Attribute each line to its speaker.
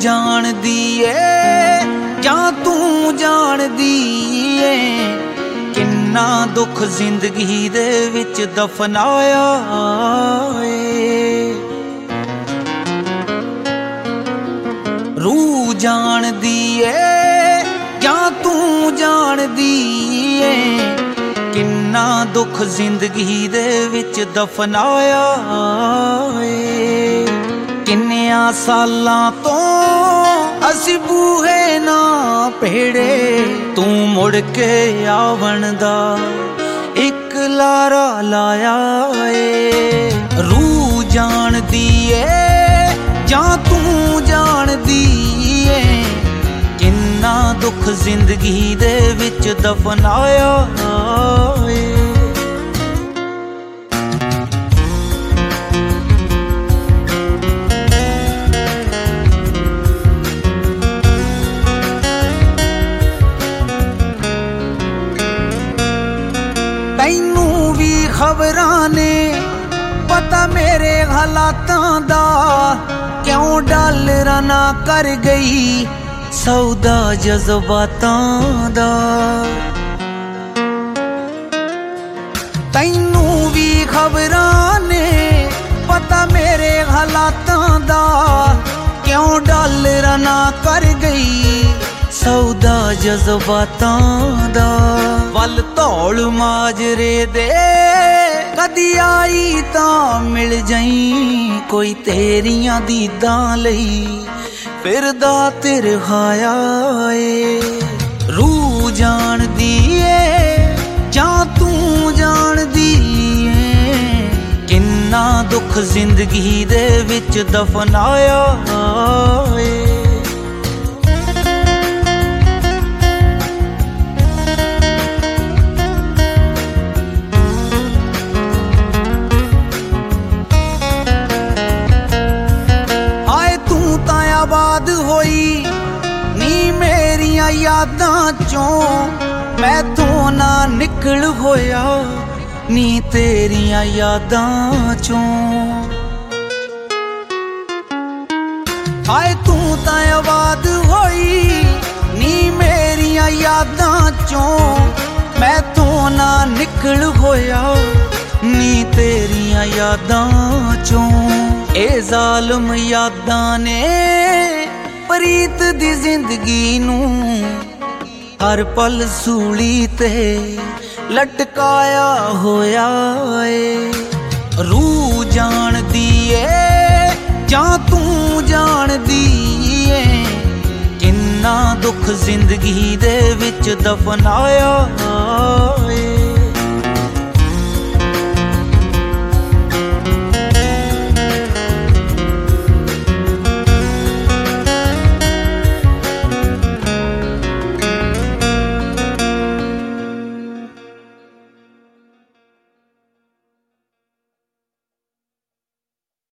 Speaker 1: ਜਾਣਦੀ ਏ ਜਾਂ ਤੂੰ ਜਾਣਦੀ ਏ ਕਿੰਨਾ ਦੁੱਖ ਜ਼ਿੰਦਗੀ ਦੇ ਵਿੱਚ ਦਫਨਾਇਆ ਏ। ਰੂਹ ਜਾਣਦੀ ਏ ਜਾਂ ਤੂੰ ਜਾਣਦੀ ਏ ਕਿੰਨਾ ਦੁੱਖ ਜ਼ਿੰਦਗੀ ਦੇ ਵਿੱਚ ਦਫਨਾਇਆ ਏ। ਕਿੰਨਿਆਂ ਸਾਲਾਂ ਤੋਂ ਅਸੀਂ ਬੂਹੇ ਨਾ ਭੇੜੇ ਤੂੰ ਮੁੜ ਕੇ ਆਵਣ ਦਾ ਇੱਕ ਲਾਰਾ ਲਾਇਆ ਏ। ਰੂਹ ਜਾਣਦੀ ਏ ਜਾਂ ਤੂੰ ਜਾਣਦੀ ਏ ਕਿੰਨਾ ਦੁੱਖ ਜ਼ਿੰਦਗੀ ਦੇ ਵਿੱਚ ਦਫਨਾਇਆ ਏ। ਤੈਨੂੰ ਵੀ ਖਬਰਾਂ ਨੇ ਪਤਾ ਮੇਰੇ ਹਾਲਾਤਾਂ ਦਾ ਕਿਉਂ ਡਾਲਰਾਂ ਨਾ ਕਰ ਗਈ ਸੌਦਾ ਜਜ਼ਬਾਤਾਂ ਦਾ। ਤੈਨੂੰ ਵੀ ਖਬਰਾਂ ਨੇ ਪਤਾ ਮੇਰੇ ਹਾਲਾਤਾਂ ਦਾ ਕਿਉਂ ਡਾਲਰਾਂ ਨਾ ਕਰ ਗਈ ਸੌਦਾ ਜਜ਼ਬਾਤਾਂ ਦਾ। ਵੱਲ ਧੌਲ ਮਾਜਰੇ ਦੇ ਕਦੀ ਆਈ ਤਾਂ ਮਿਲ ਜਾਈ ਕੋਈ ਤੇਰੀਆਂ ਦੀਦਾਂ ਲਈ ਫਿਰਦਾ ਤਿਰਹਾਇਆ ਏ। ਰੂਹ ਜਾਣਦੀ ਏ ਜਾਂ ਤੂੰ ਜਾਣਦੀ ਏ ਕਿੰਨਾ ਦੁੱਖ ਜ਼ਿੰਦਗੀ ਦੇ ਵਿੱਚ ਦਫਨਾਇਆ ਏ। ਆਬਾਦ ਹੋਈ ਨੀ ਮੇਰੀਆਂ ਯਾਦਾਂ ਚੋਂ ਮੈਥੋਂ ਨਾ ਨਿਕਲ ਹੋਇਆ ਨੀ ਤੇਰੀਆਂ ਯਾਦਾਂ ਚੋਂ। ਹਾਏ ਤੂੰ ਤਾਂ ਆਬਾਦ ਹੋਈ ਨੀ ਮੇਰੀਆਂ ਯਾਦਾਂ ਚੋਂ ਮੈਥੋਂ ਨਾ ਨਿਕਲ ਹੋਇਆ ਨੀ ਤੇਰੀਆਂ ਯਾਦਾਂ ਚੋਂ। ਇਹ ਜ਼ਾਲਮ ਯਾਦਾਂ ਨੇ ਪ੍ਰੀਤ ਦੀ ਜ਼ਿੰਦਗੀ ਨੂੰ ਹਰ ਪਲ ਸੂਲੀ ਤੇ ਲਟਕਾਇਆ ਹੋਇਆ ਏ। ਰੂਹ ਜਾਣਦੀ ਏ ਜਾਂ ਤੂੰ ਜਾਣਦੀ ਏ ਕਿੰਨਾ ਦੁੱਖ ਜ਼ਿੰਦਗੀ ਦੇ ਵਿੱਚ ਦਫਨਾਇਆ